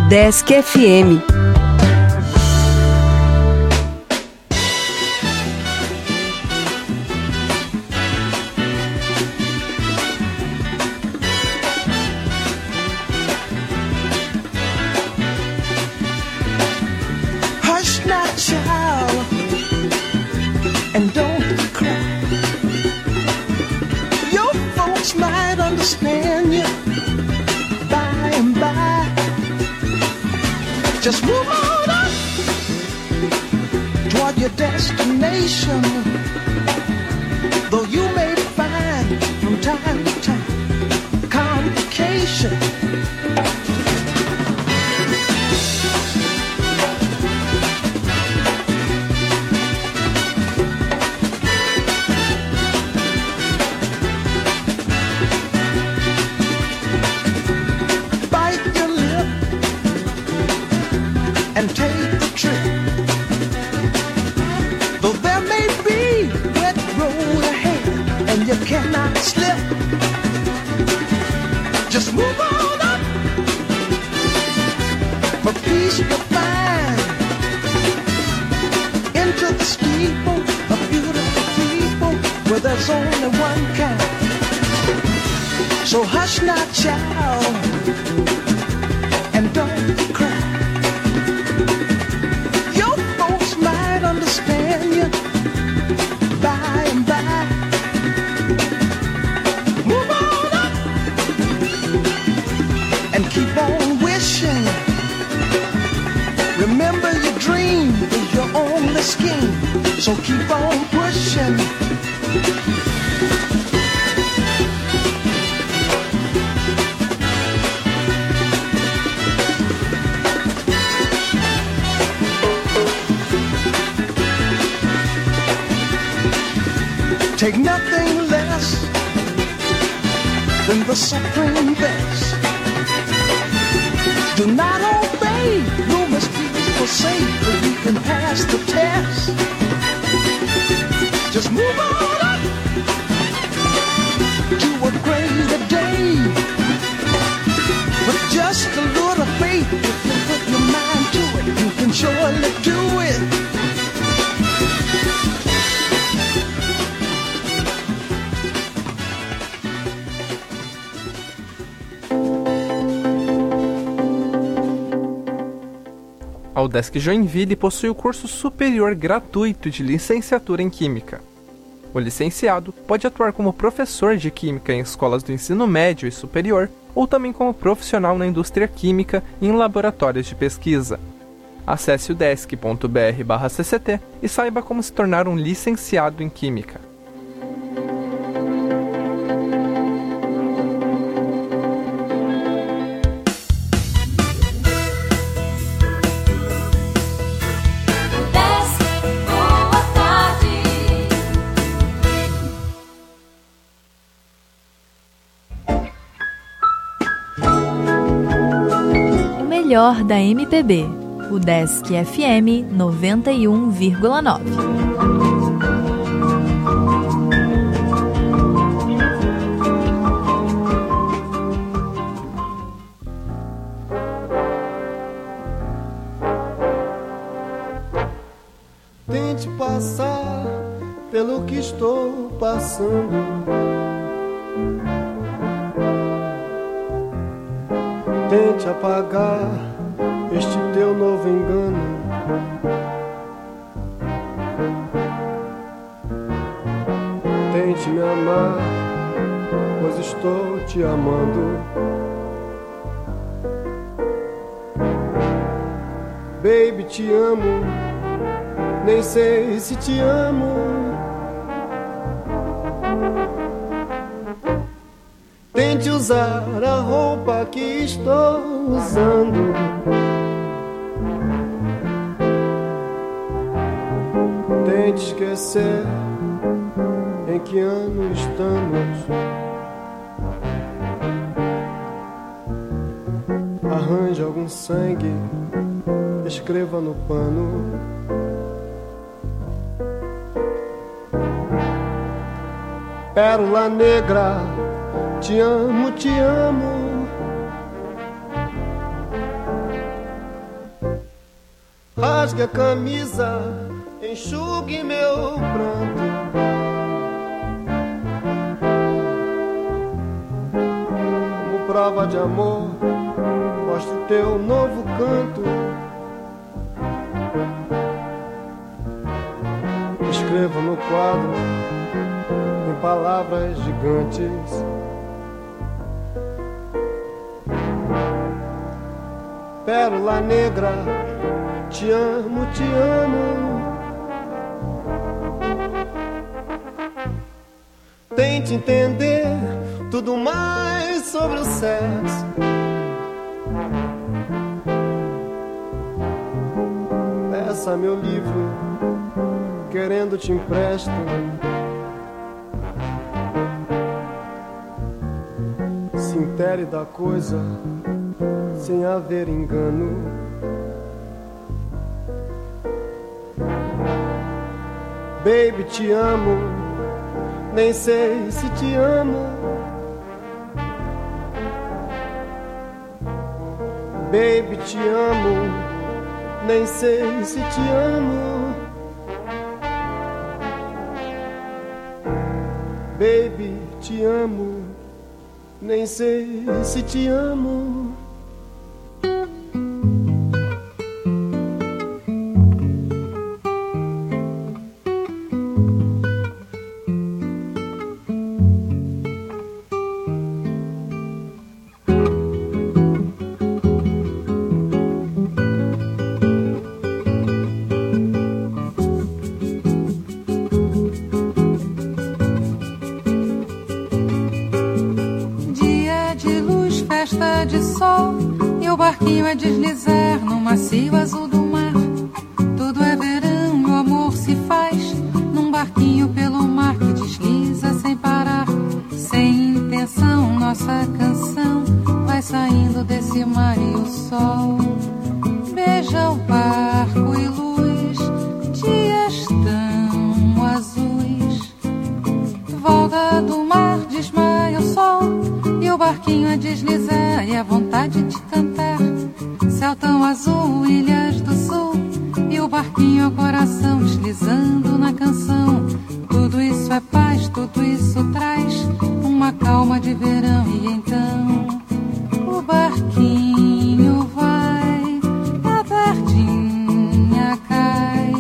Udesc FM. Hush now, child, and don't cry. Your folks might understand you by and by. Just move on up toward your destination. Though you may find from time to time complication. And take the trip. Though there may be wet road ahead and you cannot slip, just move on up. For peace you'll find into the steeple of beautiful people where there's only one kind. So hush now, child, and don't cry. Understand you by and by. Move on up and keep on wishing. Remember your dream is your only scheme, so keep on pushing. Take nothing less than the supreme best. Do not obey rumors people say, but you can pass the test. Just move on up to a greater day. With just a little faith, if you put your mind to it, you can surely do it. A Udesc Joinville possui o curso superior gratuito de licenciatura em Química. O licenciado pode atuar como professor de Química em escolas do ensino médio e superior, ou também como profissional na indústria química e em laboratórios de pesquisa. Acesse udesc.br/cct e saiba como se tornar um licenciado em Química. Melhor da MPB, Udesc FM 91,9. Tente passar pelo que estou passando. Tente apagar este teu novo engano. Tente me amar, pois estou te amando. Baby, te amo, nem sei se te amo. Tente usar a roupa que estou usando. Tente esquecer em que ano estamos. Arranje algum sangue, escreva no pano. Pérola negra, te amo, te amo. rasgue a camisa, enxugue meu pranto. Como prova de amor, mostre teu novo canto. Escrevo no quadro em palavras gigantes. Pérola negra, te amo, te amo. Tente entender tudo mais sobre o sexo. Peça meu livro, querendo te empresto. Se intere da coisa sem haver engano. Baby, te amo, nem sei se te amo. Baby, te amo, nem sei se te amo. Baby, te amo, nem sei se te amo. De sol e o barquinho a deslizar no macio azul do mar. Tudo é verão, meu amor se faz num barquinho pelo mar que desliza sem parar. Sem intenção, nossa canção vai saindo desse mar e o sol beija o barco e luz, dias tão azuis. Volta do mar, desmaia o sol e o barquinho a deslizar e a vontade de cantar. Céu tão azul, ilhas do sul e o barquinho ao coração deslizando na canção. Tudo isso é paz, tudo isso traz uma calma de verão. E então o barquinho vai, a tardinha cai.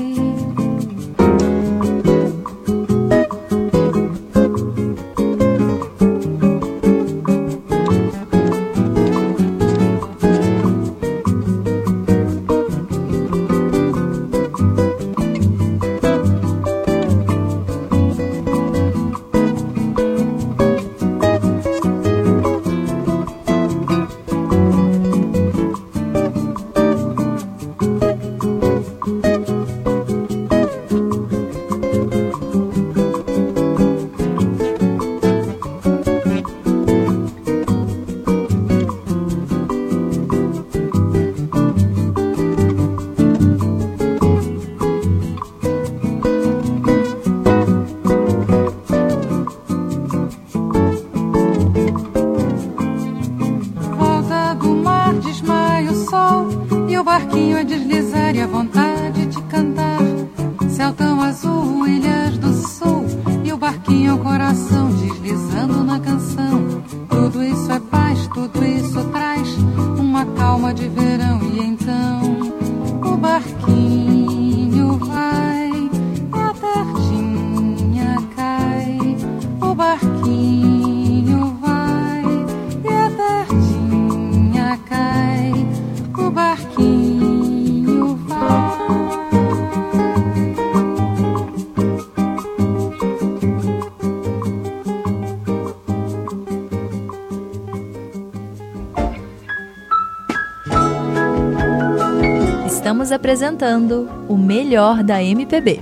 Estamos apresentando o melhor da MPB.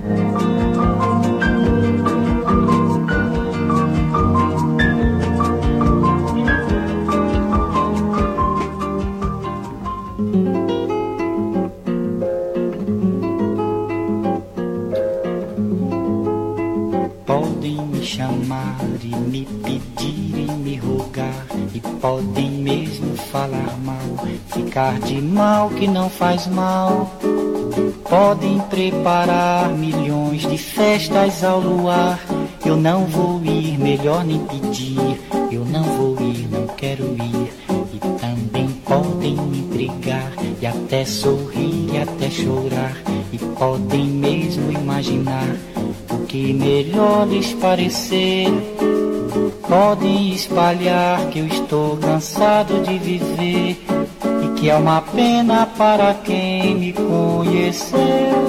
Podem me chamar e me pedir e me rogar, e podem mesmo falar mal, ficar de mal que não faz mal. Podem preparar milhões de festas ao luar. Eu não vou ir, melhor nem pedir. Eu não vou ir, não quero ir. E também podem me brigar, e até sorrir, e até chorar. E podem mesmo imaginar o que melhor lhes parecer. Podem espalhar que eu estou cansado de viver e que é uma pena para quem me conheceu.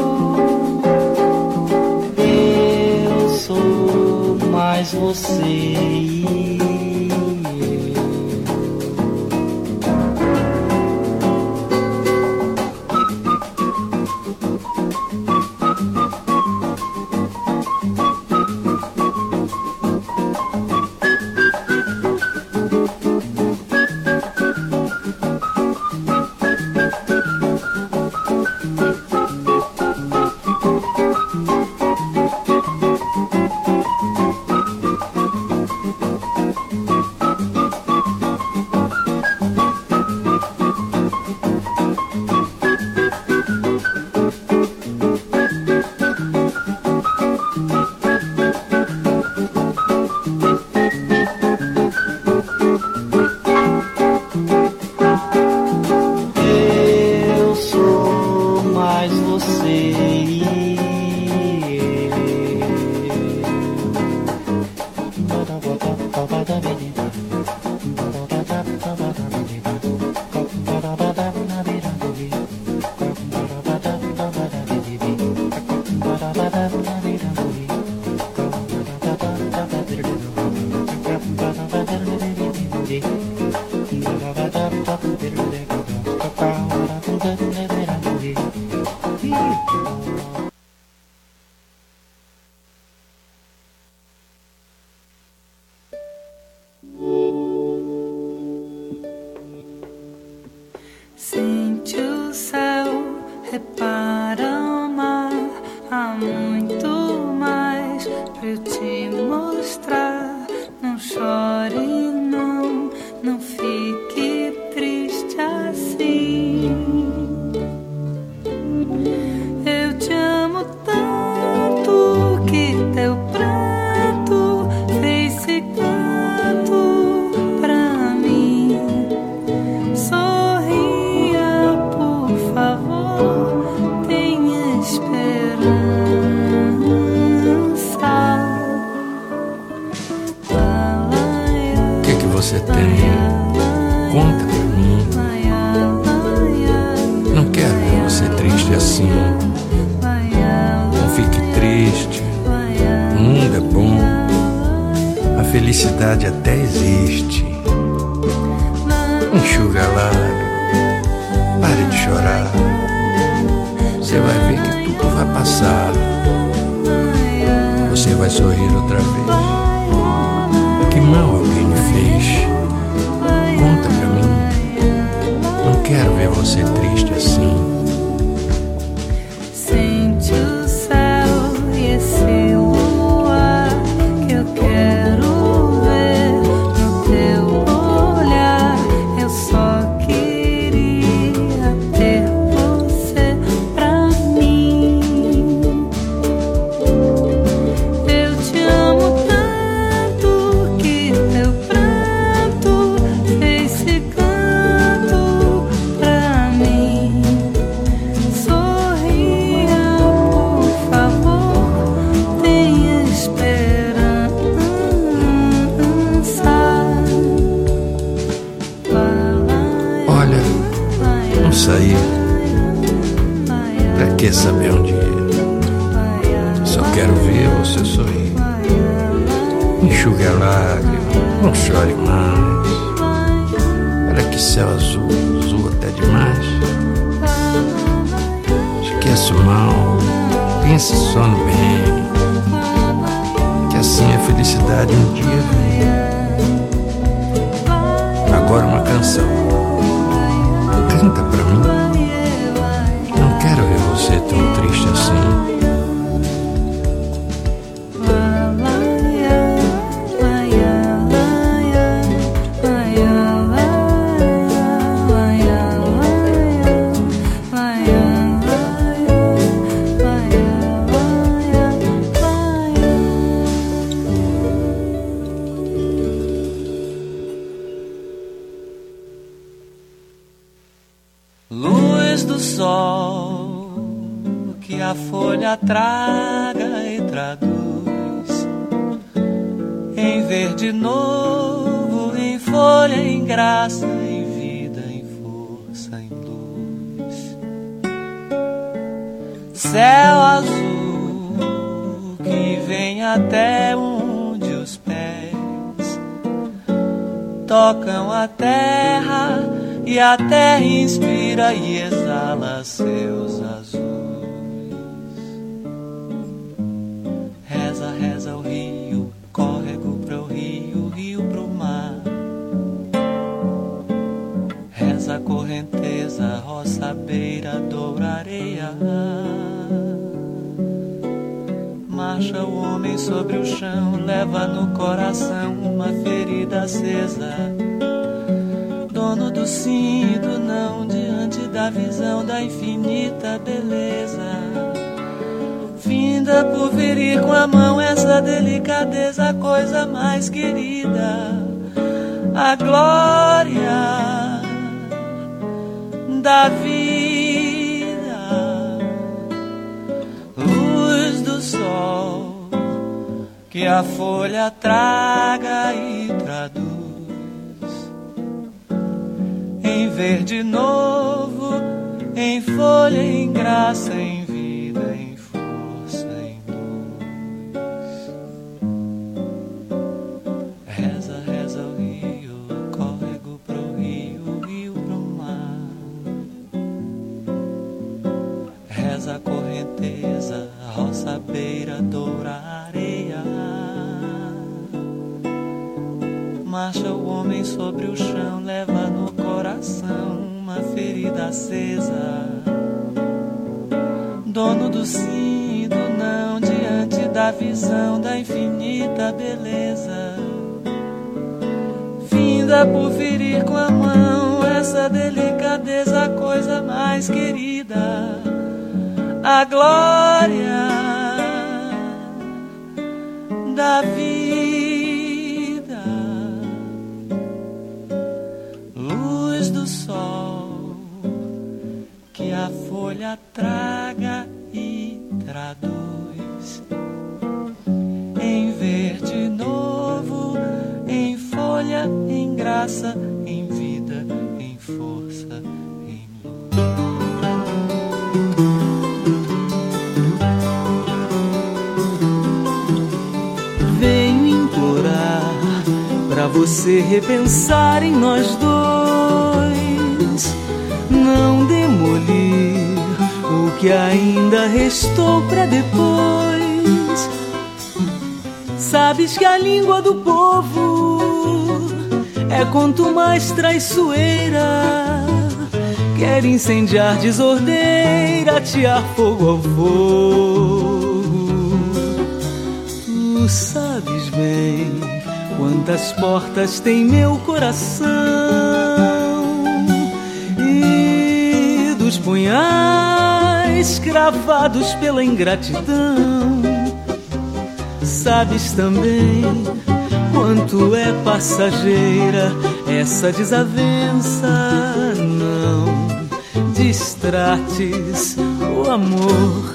Eu sou mais você e eu. Sente o céu, repara o mar, há muito mais pra eu te mostrar. Não chore, não fique triste assim. Eu te amo tanto que teu pranto fez esse canto pra mim. Sorria, por favor, tenha esperança. O que você tem? Conta pra mim. Não quero ver você triste assim. Não fique triste. O mundo é bom. A felicidade até existe. Enxuga a lágrima. Pare de chorar. Você vai ver que tudo vai passar. Você vai sorrir outra vez. Que mal alguém me fez? Conta pra mim. Não quero ver você triste assim. Sente o céu e esse luar que eu quero ver no teu olhar. Eu só queria ter você pra mim. Eu te amo tanto que teu pranto fez esse canto pra mim. Sorria, por favor, tenha esperança. Olha, não sair. Pra que saber onde ir? Só quero ver você sorrir. Enxugue a lágrima, não chore mais. Olha que céu azul, azul até demais. Esquece o mal, pense só no bem. Que assim a felicidade um dia vem. Agora uma canção. Canta pra mim. Não quero ver você tão triste assim. Luz do sol que a folha traga e traduz em verde novo, em folha, em graça, em vida, em força, em luz. Céu azul que vem até onde os pés tocam a terra, e a terra inspira e exala seus azuis. Reza, reza o rio, córrego pro rio, o rio pro mar. Reza a correnteza, roça, beira, doura, areia. Marcha o homem sobre o chão, leva no coração uma ferida acesa. Dono do sim e do não, diante da visão da infinita beleza. Finda por ferir com a mão essa delicadeza, a coisa mais querida. A glória da vida. Luz do sol que a folha traga e traduz em verde novo, em folha, em graça, em vida, em força, em luz. Reza, reza o rio, córrego pro rio, o rio pro mar. Reza a correnteza, a roça, beira, doura, areia. Marcha o homem sobre o chão, leva no coração uma ferida acesa. Dono do sim e do não, diante da visão da infinita beleza. Finda por ferir com a mão essa delicadeza, a coisa mais querida. A glória da vida. Que a folha traga e traduz em verde novo, em folha, em graça, em vida, em força, em luz. Venho implorar pra você repensar em nós dois, não demolir o que ainda restou pra depois. Sabes que a língua do povo é quanto mais traiçoeira, quer incendiar, desordeira, atear fogo ao fogo. Tu sabes bem quantas portas tem meu coração, e dos punhais cravados pela ingratidão. Sabes também quanto é passageira essa desavença. Não distrates o amor.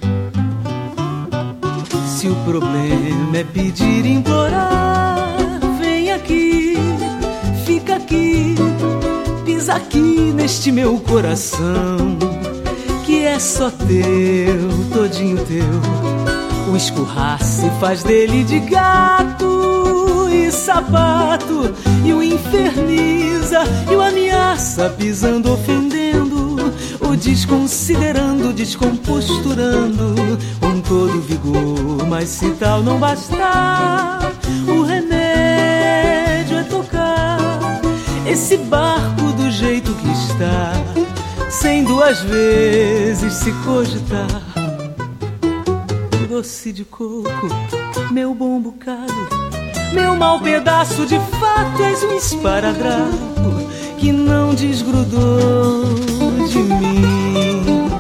Se o problema é pedir e implorar, vem aqui, fica aqui, pisa aqui neste meu coração, que é só teu, todinho teu. O escurraço faz dele de gato e sapato, e o inferniza e o ameaça, pisando, ofendendo, o desconsiderando, descomposturando com todo vigor. Mas se tal não bastar, o remédio é tocar esse barco do jeito que está, sem duas vezes se cogitar. Doce de coco, meu bom bocado, meu mau pedaço, de fato és um esparadrapo que não desgrudou de mim.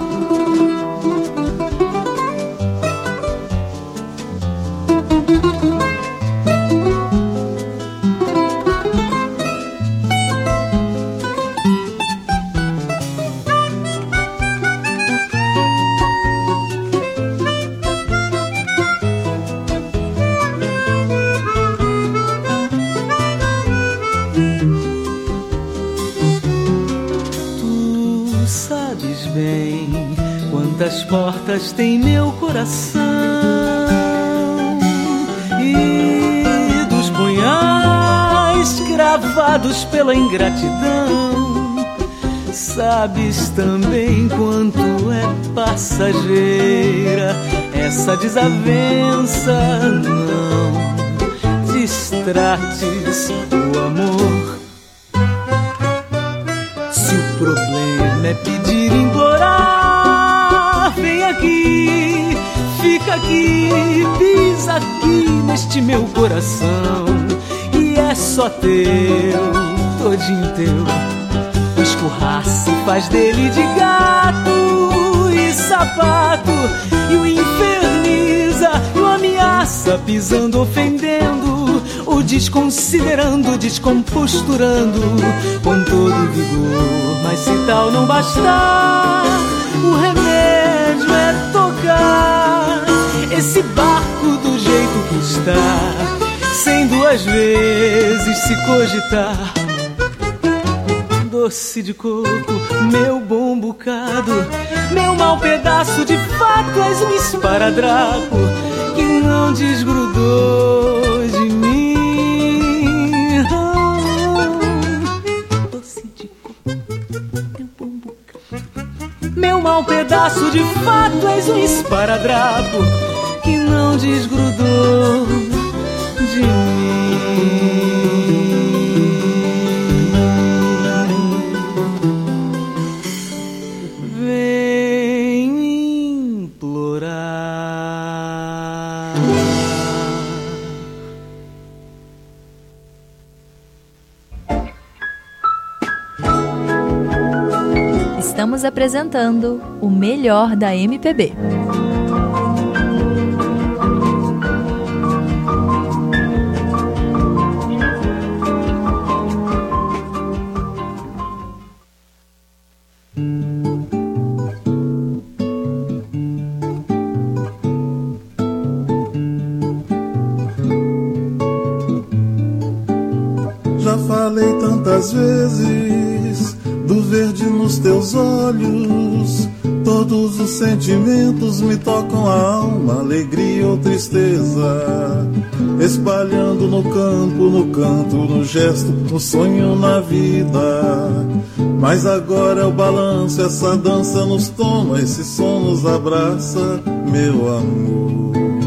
Quantas portas tem meu coração, e dos punhais cravados pela ingratidão, sabes também quanto é passageira essa desavença. Não distrates o amor. Se o problema é pedir, implorar, vem aqui, fica aqui, pisa aqui neste meu coração, e é só teu, todinho teu. Escorraça e faz dele de gato e sapato, e o inferniza e o ameaça, pisando, ofendendo, o desconsiderando, descomposturando com todo vigor. Mas se tal não bastar, o remédio é tocar esse barco do jeito que está, sem duas vezes se cogitar. Doce de coco, meu bom bocado, meu mau pedaço, de fato és um esparadrapo que não desgrudou de mim. Doce de coco, meu bom bocado, meu mau pedaço, de fato és um esparadrapo que não desgrudou de mim. Estamos apresentando o melhor da MPB. Já falei tantas vezes do verde nos teus olhos, todos os sentimentos me tocam a alma, alegria ou tristeza, espalhando no campo, no canto, no gesto, no sonho, na vida. Mas agora é o balanço, essa dança nos toma, esse som nos abraça, meu amor.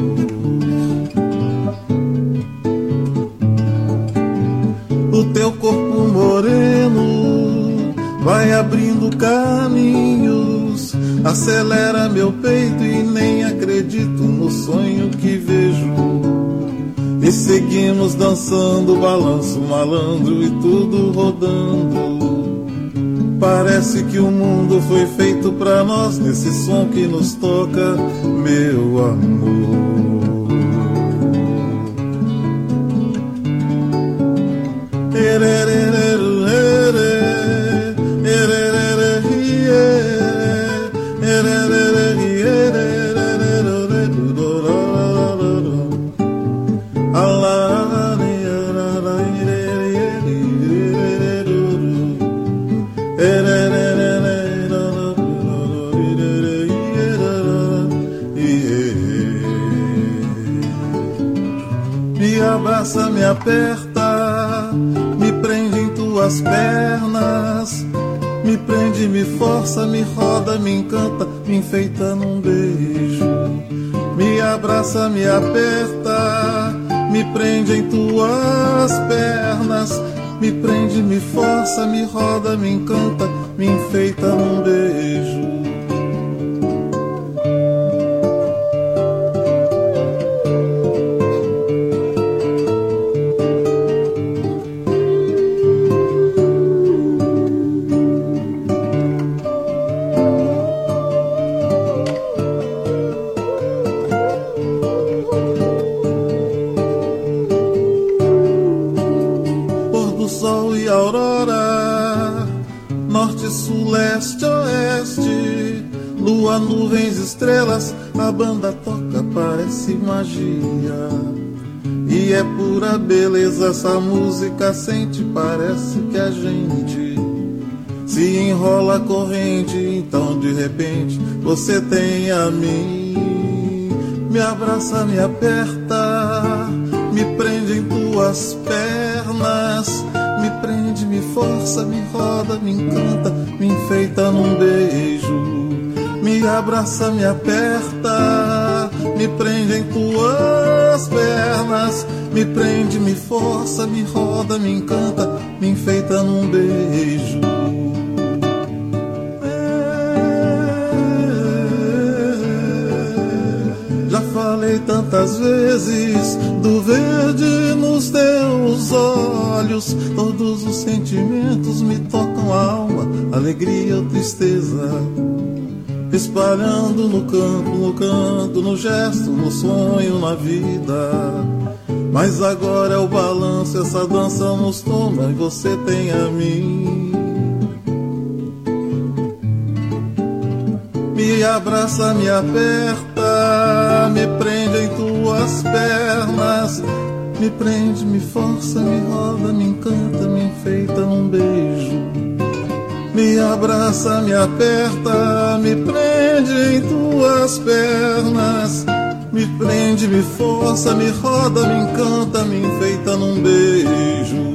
O teu corpo moreno vai abrindo caminhos, acelera meu peito e nem acredito no sonho que vejo. E seguimos dançando, balanço malandro e tudo rodando. Parece que o mundo foi feito pra nós, nesse som que nos toca, meu amor. Me abraça, me aperta, me prende em tuas pernas, me prende, me força, me roda, me encanta, me enfeita num beijo. Me abraça, me aperta, me prende em tuas pernas, me prende, me força, me roda, me encanta, me enfeita num beijo. Lua, nuvens, estrelas, a banda toca, parece magia. E é pura beleza, essa música sente, parece que a gente Se enrola a corrente, então de repente você tem a mim. Me abraça, me aperta, me prende em tuas pernas. Me prende, me força, me roda, me encanta, me enfeita num beijo. Me abraça, me aperta, me prende em tuas pernas. Me prende, me força, me roda, me encanta, me enfeita num beijo. Já falei tantas vezes do verde nos teus olhos. Todos os sentimentos me tocam a alma, alegria ou tristeza, espalhando no canto, no gesto, no sonho, na vida. Mas agora é o balanço, essa dança nos toma e você tem a mim. Me abraça, me aperta, me prende em tuas pernas. Me prende, me força, me roda, me encanta, me enfeita num beijo. Me abraça, me aperta, me prende em tuas pernas. Me prende, me força, me roda, me encanta, me enfeita num beijo.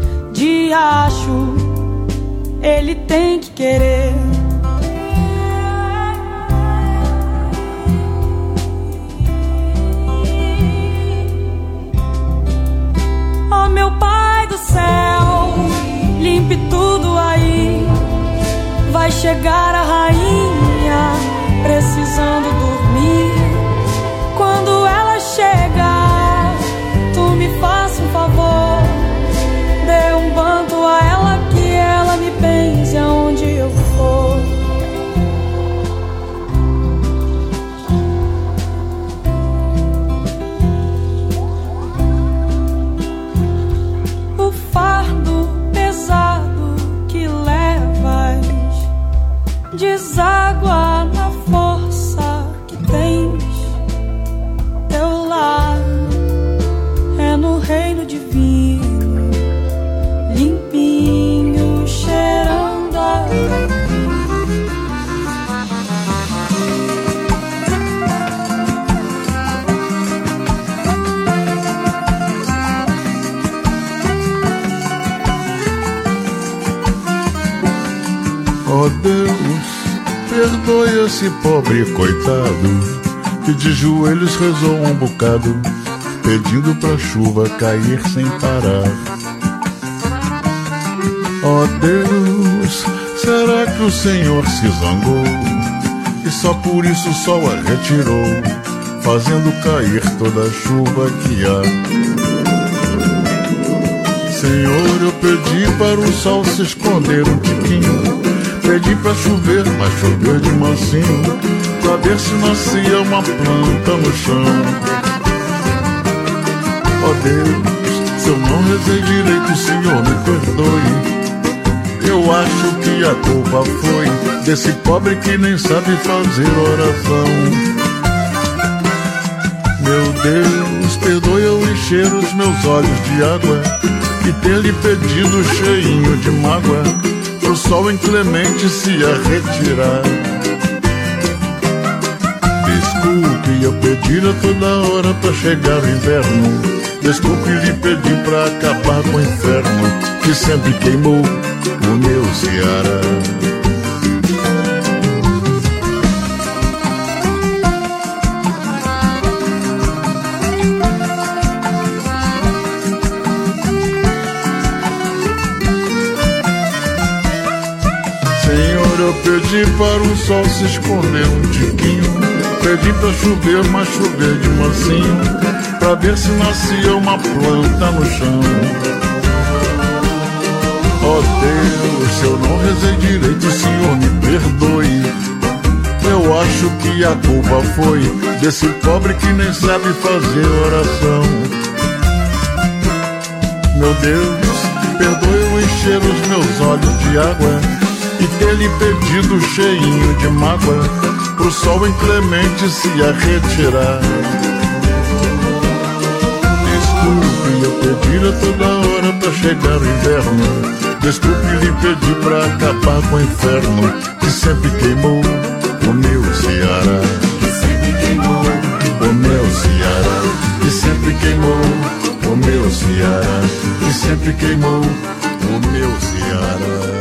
Ele tem que querer. céu, limpe tudo aí. Vai chegar a rainha, precisando dormir. Quando ela chegar, tu me faça um favor, dê um banto a ela, que ela me benze aonde eu for. O fardo pesado que levas deságua na força que tens. Teu lar é no reino divino, limpinho, cheirando a Ó Deus, perdoe esse pobre coitado que de joelhos rezou um bocado, pedindo pra chuva cair sem parar. Ó Deus, será que o Senhor se zangou e só por isso o sol a retirou, fazendo cair toda a chuva que há? Senhor, eu pedi para o sol se esconder um tiquinho, pedi pra chover, mas choveu de mansinho, pra ver se nascia uma planta no chão. Ó Deus, se eu não rezei direito, o Senhor me perdoe. Eu acho que a culpa foi desse pobre que nem sabe fazer oração. Meu Deus, perdoe eu encher os meus olhos de água e ter lhe pedido cheinho de mágoa pro sol inclemente se a retirar. Desculpe eu pedir a toda hora pra chegar o inverno, desculpe lhe pedir pra acabar com o inferno que sempre queimou o meu Ceará. Senhor, eu pedi para o sol se esconder um tiquinho, pedi pra chover, mas chover de mansinho, pra ver se nascia uma planta no chão. Ó Deus, se eu não rezei direito, o Senhor me perdoe. Eu acho que a culpa foi desse pobre que nem sabe fazer oração. Meu Deus, perdoe eu encher os meus olhos de água e ter lhe pedido cheinho de mágoa pro sol inclemente se a retirar. Desculpe eu pedir a toda hora pra chegar o inverno, desculpe lhe pedir pra acabar com o inferno que sempre queimou o meu Ceará. Que sempre queimou o meu Ceará. Que sempre queimou o meu Ceará. Que sempre queimou o meu Ceará.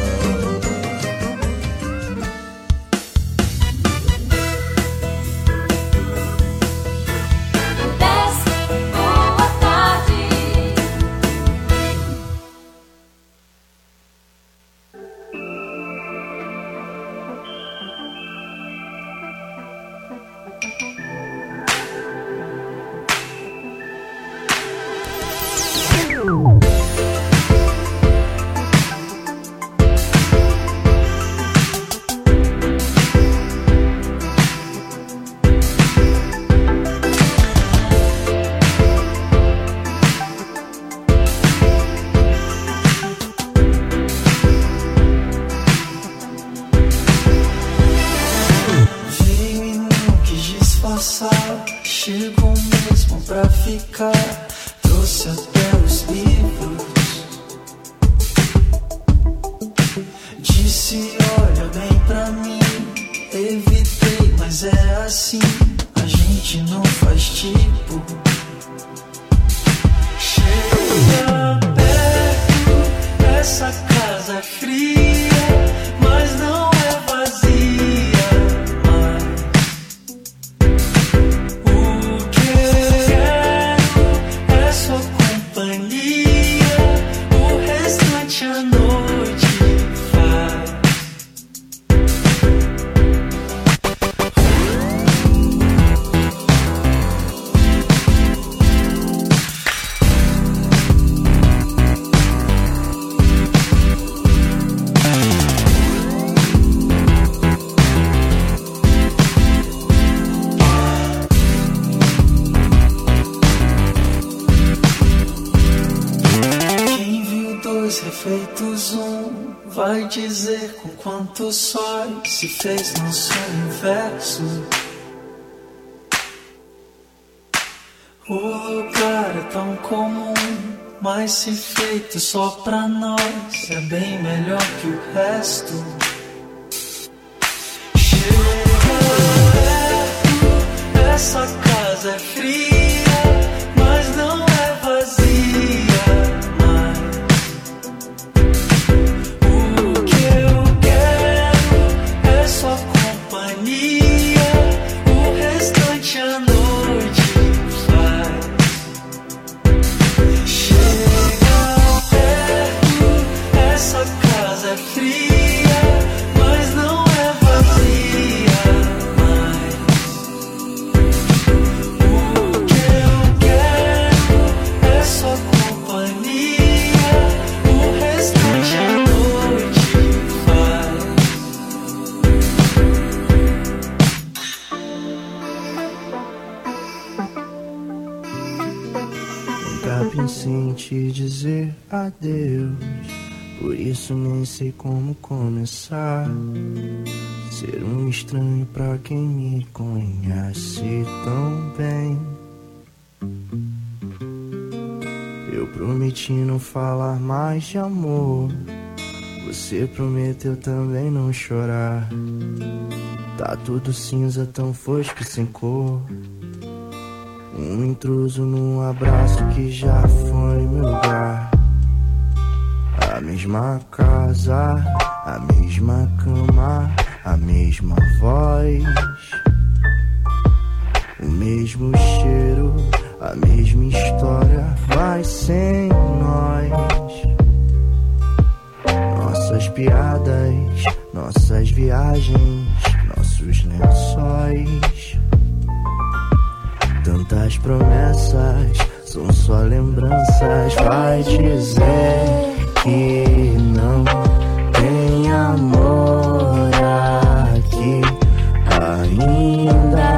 Chegou mesmo pra ficar, trouxe até os livros. Disse, olha bem pra mim, evitei, mas é assim, a gente não faz tipo. Chega perto, essa casa é fria, mas não é vazia. vai dizer com quantos sóis se fez nosso universo. O lugar é tão comum, mas se feito só pra nós é bem melhor que o resto. Chega perto, essa casa é fria, mas não é vazia. O que eu quero é só companhia, o restante a noite. É fria, mas não é vazia mais. O que eu quero é só companhia, o restante a noite faz. Nunca pensei em te dizer adeus, por isso nem sei como começar. Ser um estranho pra quem me conhece tão bem. Eu prometi não falar mais de amor, você prometeu também não chorar. Tá tudo cinza, tão fosco e sem cor. Um intruso num abraço que já foi meu lugar. A mesma casa, a mesma cama, a mesma voz, o mesmo cheiro, a mesma história, mas sem nós. Nossas piadas, nossas viagens, nossos lençóis. Tantas promessas, são só lembranças. Vai dizer que não tem amor aqui ainda.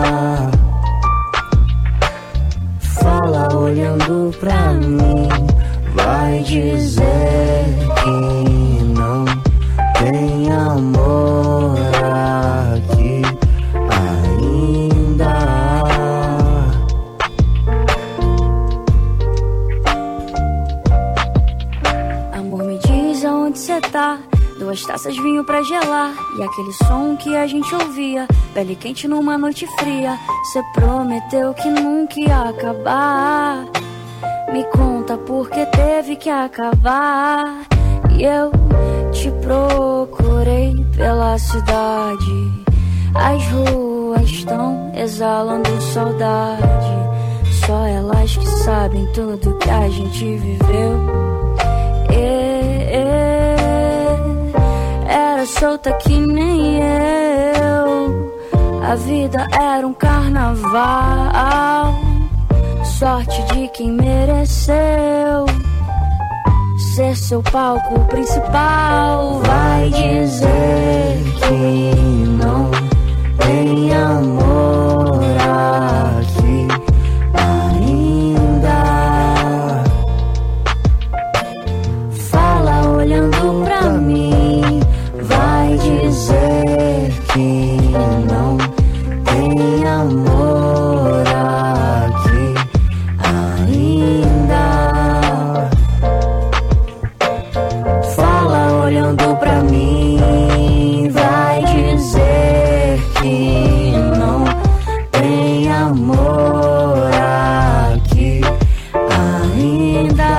Fala olhando pra mim, vai dizer que não tem amor aqui ainda. Cê tá, 2 taças vinho pra gelar, e aquele som que a gente ouvia, pele quente numa noite fria. Cê prometeu que nunca ia acabar, me conta por que teve que acabar. E eu te procurei pela cidade, as ruas estão exalando saudade. Só elas que sabem tudo que a gente viveu. Era solta que nem eu, a vida era um carnaval. Sorte de quem mereceu ser seu palco principal. Vai dizer que não tem amor aqui ainda. Fala olhando pra mim, vai dizer que não tem amor aqui ainda. Fala olhando pra mim, vai dizer que não tem amor aqui ainda.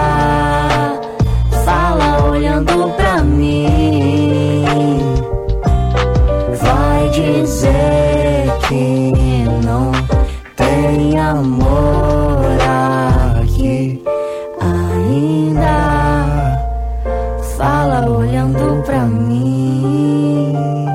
Fala olhando pra mim, vai dizer que não tem amor aqui ainda. Fala olhando pra mim.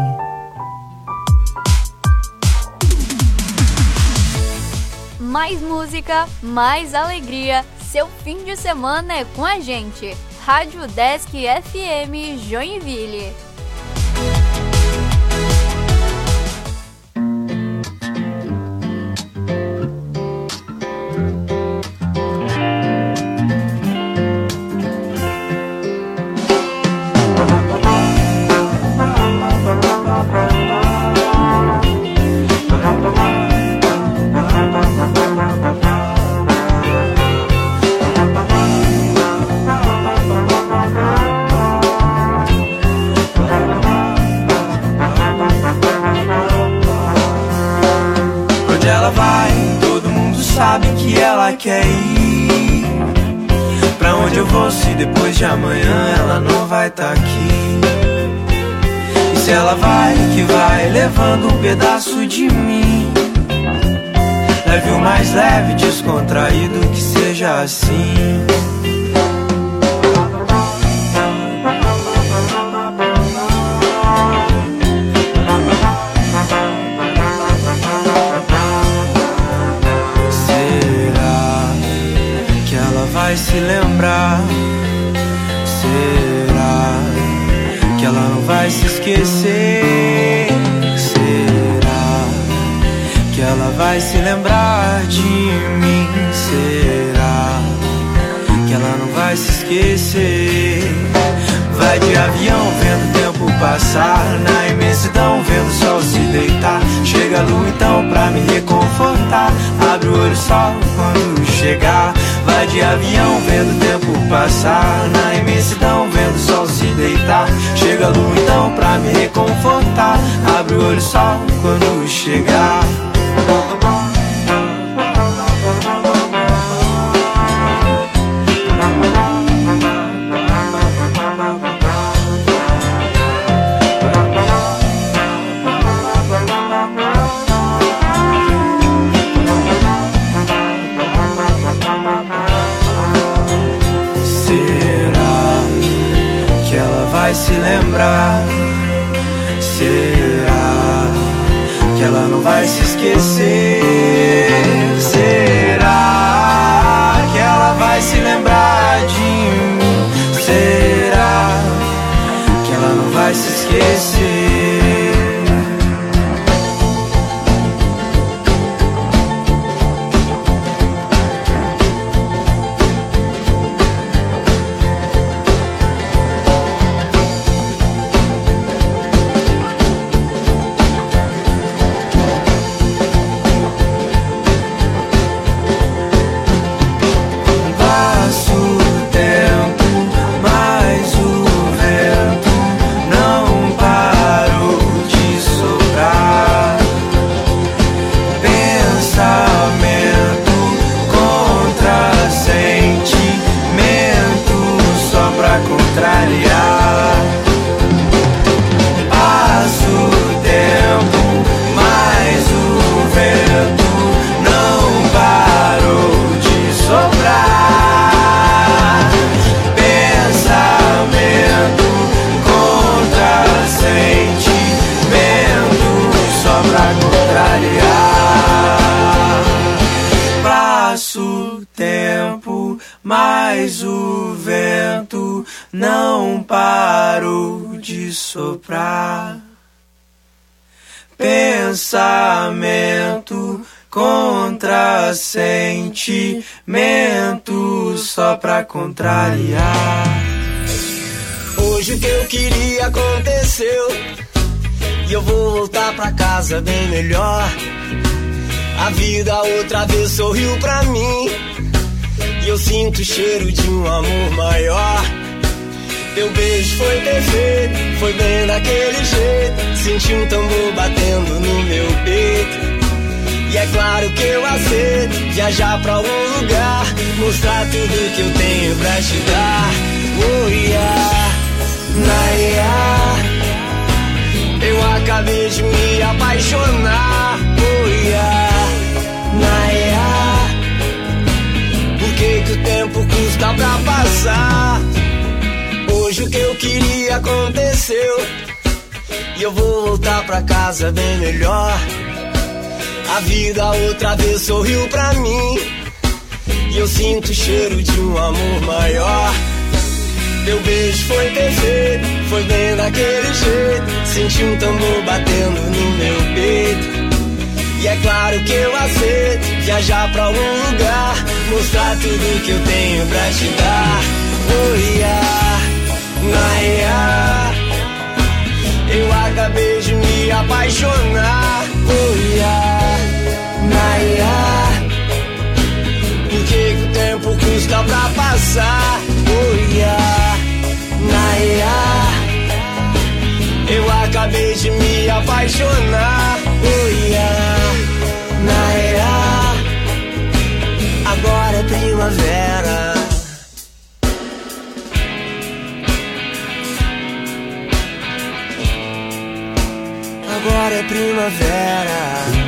Mais música, mais alegria. Seu fim de semana é com a gente. Rádio Desk FM Joinville. for se depois de amanhã ela não vai tá aqui? E se ela vai, que vai levando um pedaço de mim. Leve o mais leve, descontraído, que seja assim. Vai se lembrar? Será que ela não vai se esquecer? Será que ela vai se lembrar de mim? Será que ela não vai se esquecer? Vai de avião vendo o tempo passar, na imensidão vendo o sol se deitar. Chega a lua então pra me reconfortar, abre o olho só quando chegar. Vai de avião vendo o tempo passar, na imensidão vendo o sol se deitar. Chega a lua então pra me reconfortar, abre o olho só quando chegar. Se lembrar? Será que ela não vai se esquecer? Será que ela vai se lembrar de mim? Será que ela não vai se esquecer? Mas o vento não parou de soprar. Pensamento contra sentimento só pra contrariar. Hoje o que eu queria aconteceu e eu vou voltar pra casa bem melhor. A vida outra vez sorriu pra mim e eu sinto o cheiro de um amor maior. Teu beijo foi perfeito, foi bem daquele jeito. Senti um tambor batendo no meu peito. E é claro que eu aceito viajar pra algum lugar, mostrar tudo que eu tenho pra te dar. Oh yeah, naia, eu acabei de me apaixonar. Oh yeah, naia, por que que o tempo custa pra passar? Hoje o que eu queria aconteceu e eu vou voltar pra casa bem melhor. A vida outra vez sorriu pra mim e eu sinto o cheiro de um amor maior. Teu beijo foi perfeito, foi bem daquele jeito. Senti um tambor batendo no meu peito. E é claro que eu aceito viajar pra algum lugar, mostrar tudo que eu tenho pra te dar. Oh yeah, naia, eu acabei de me apaixonar. Oh yeah, naia, por que que o tempo custa pra passar? Oh yeah, naia, eu acabei de me apaixonar. Oh yeah, naia, agora é primavera. agora é primavera.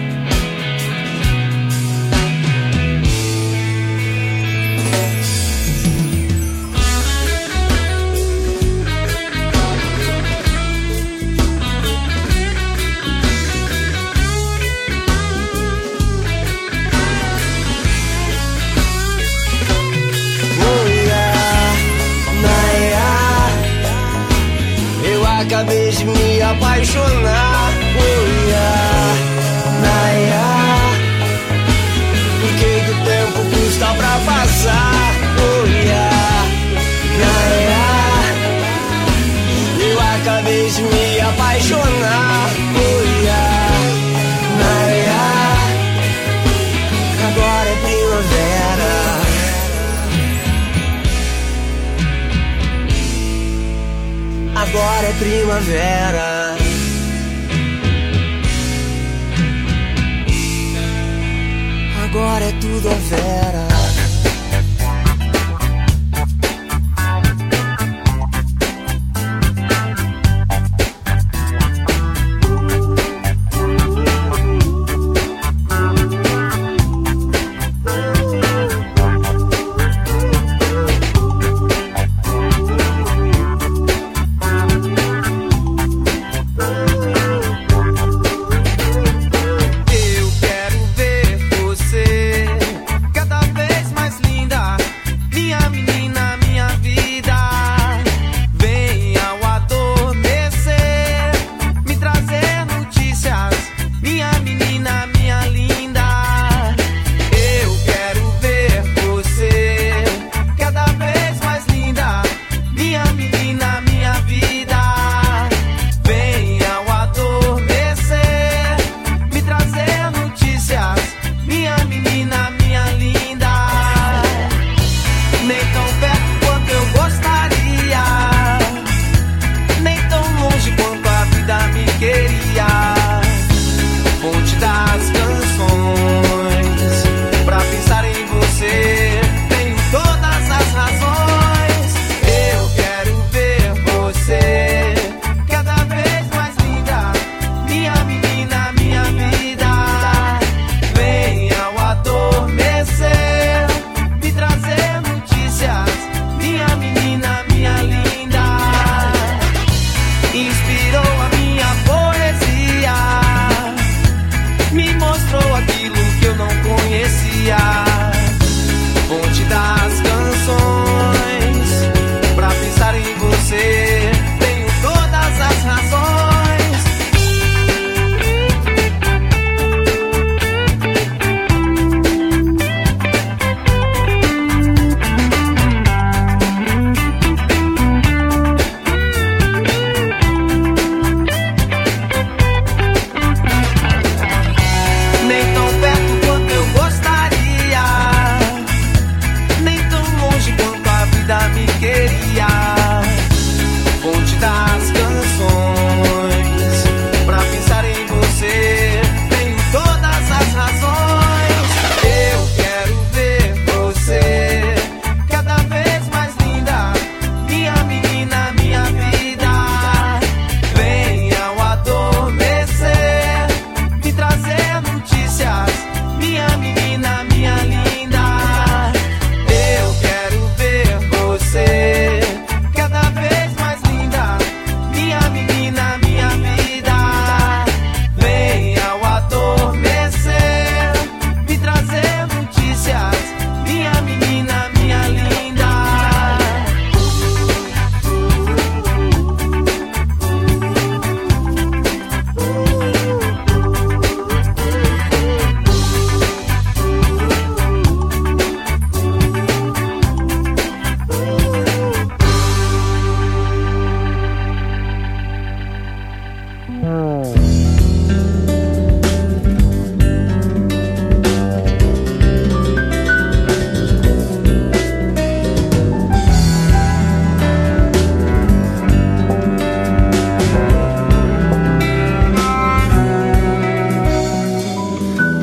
Acabei de me apaixonar, oh yeah, Naya. Por que o tempo custa pra passar, oh yeah, Naya. Eu acabei de me apaixonar, oh yeah, Naya. Agora é primavera. Agora é primavera. Agora é tudo a vera.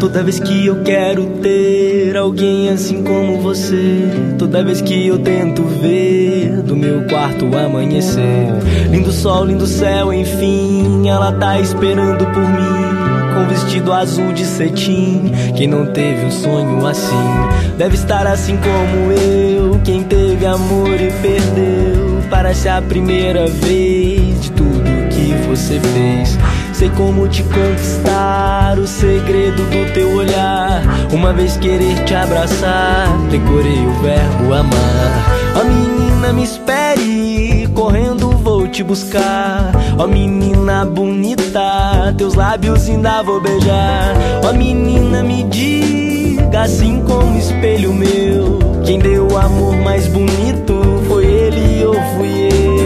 Toda vez que eu quero ter alguém assim como você, toda vez que eu tento ver do meu quarto amanhecer. Lindo sol, lindo céu, enfim, ela tá esperando por mim, com vestido azul de cetim. Quem não teve um sonho assim, deve estar assim como eu. Quem teve amor e perdeu, parece a primeira vez de tudo que você fez. Sei como te conquistar, o segredo do teu olhar. Uma vez querer te abraçar, decorei o verbo amar. Ó menina, me espere, correndo vou te buscar. Ó menina bonita, teus lábios ainda vou beijar. Ó menina, me diga, assim como espelho meu, quem deu o amor mais bonito foi ele ou fui eu?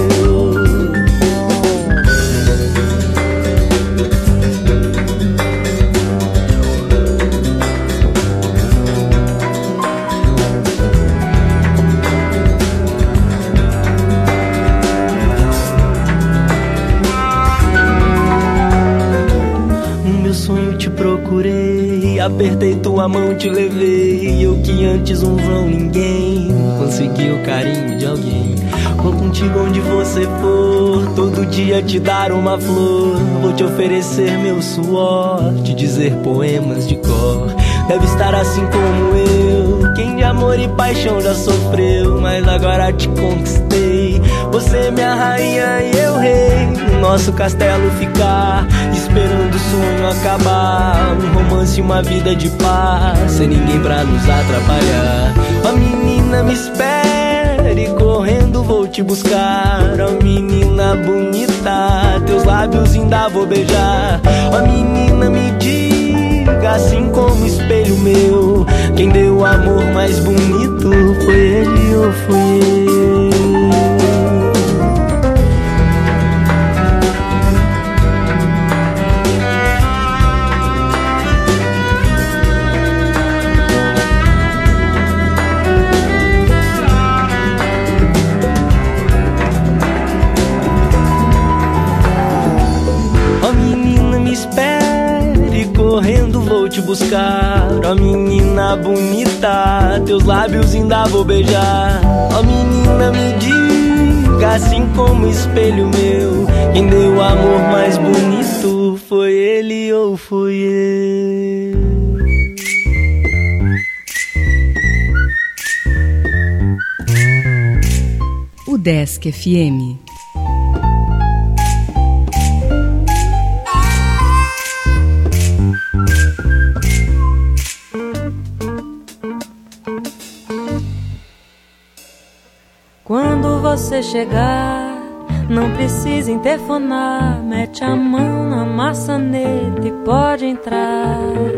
Procurei, apertei tua mão, te levei. Eu que antes um vão ninguém, consegui o carinho de alguém. Vou contigo onde você for, todo dia te dar uma flor. Vou te oferecer meu suor, te dizer poemas de cor. Deve estar assim como eu, quem de amor e paixão já sofreu. Mas agora te conquistei, você é minha rainha e eu rei. No nosso castelo ficar, esperando o sonho acabar. Um romance e uma vida de paz, sem ninguém pra nos atrapalhar. Ó menina, me espere, correndo vou te buscar. Ó menina bonita, teus lábios ainda vou beijar. Ó menina, me diga, assim como espelho meu, quem deu o amor mais bonito foi ele ou fui eu? Correndo vou te buscar, ó menina bonita, teus lábios ainda vou beijar. Ó menina, me diga, assim como espelho meu, quem deu o amor mais bonito foi ele ou fui eu? O Desk FM. Quando você chegar, não precisa interfonar. Mete a mão na maçaneta e pode entrar.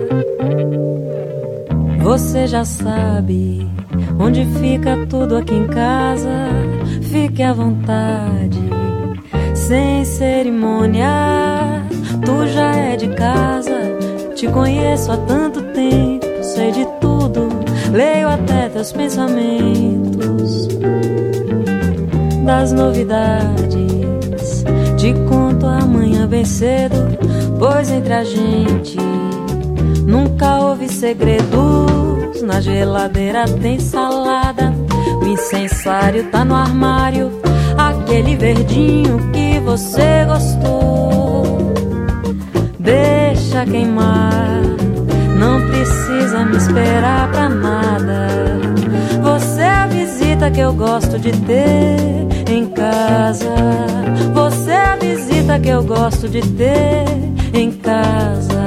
Você já sabe onde fica tudo aqui em casa. Fique à vontade, sem cerimônia. Tu já é de casa, te conheço há tanto tempo. Sei de tudo, leio até teus pensamentos. Das novidades te conto amanhã bem cedo, pois entre a gente nunca houve segredos. Na geladeira tem salada, o incensário tá no armário, aquele verdinho que você gostou. Deixa queimar, não precisa me esperar pra nada. Você é a visita que eu gosto de ter em casa. Você é a visita que eu gosto de ter em casa.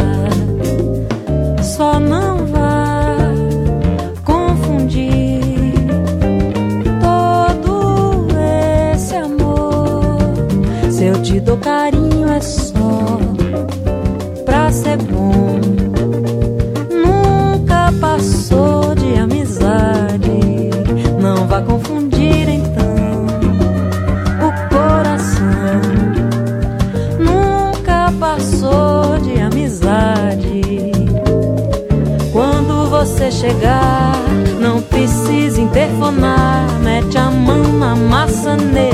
Só não vá confundir todo esse amor. Se eu te dou carinho é só pra ser bom. Nunca passou de amizade. Não vá confundir então o coração. Nunca passou de amizade. Quando você chegar, não precisa interfonar. Mete a mão na maçaneta